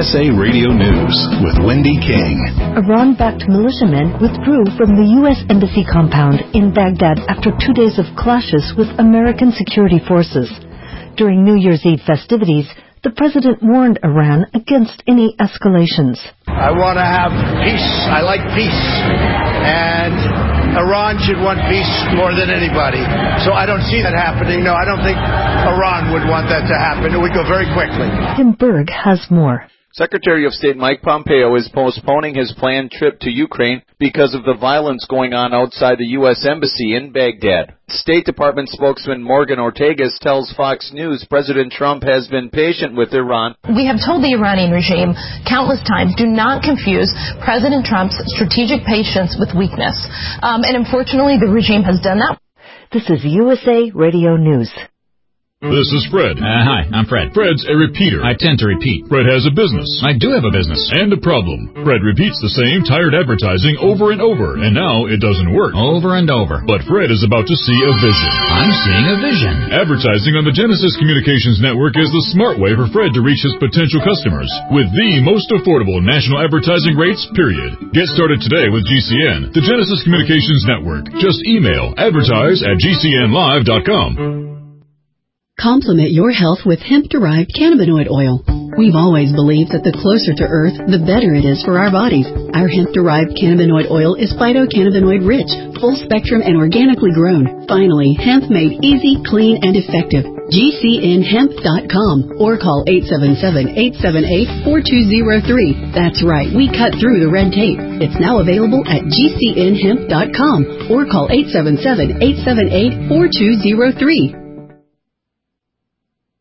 USA Radio News with Wendy King. Iran-backed militiamen withdrew from the U.S. Embassy compound in Baghdad after 2 days of clashes with American security forces. During New Year's Eve festivities, the president warned Iran against any escalations. I want to have peace. I like peace. And Iran should want peace more than anybody. So I don't see that happening. No, I don't think Iran would want that to happen. It would go very quickly. Tim Berg has more. Secretary of State Mike Pompeo is postponing his planned trip to Ukraine because of the violence going on outside the U.S. Embassy in Baghdad. State Department spokesman Morgan Ortagus tells Fox News President Trump has been patient with Iran. We have told the Iranian regime countless times, do not confuse President Trump's strategic patience with weakness. And unfortunately, the regime has done that. This is USA Radio News. This is Fred. Hi, I'm Fred. Fred's a repeater. I tend to repeat. Fred has a business. I do have a business. And a problem. Fred repeats the same tired advertising over and over, and now it doesn't work. Over and over. But Fred is about to see a vision. I'm seeing a vision. Advertising on the Genesis Communications Network is the smart way for Fred to reach his potential customers with the most affordable national advertising rates, period. Get started today with GCN, the Genesis Communications Network. Just email advertise@gcnlive.com. Complement your health with hemp-derived cannabinoid oil. We've always believed that the closer to Earth, the better it is for our bodies. Our hemp-derived cannabinoid oil is phytocannabinoid-rich, full-spectrum, and organically grown. Finally, hemp made easy, clean, and effective. GCNhemp.com or call 877-878-4203. That's right, we cut through the red tape. It's now available at GCNhemp.com or call 877-878-4203.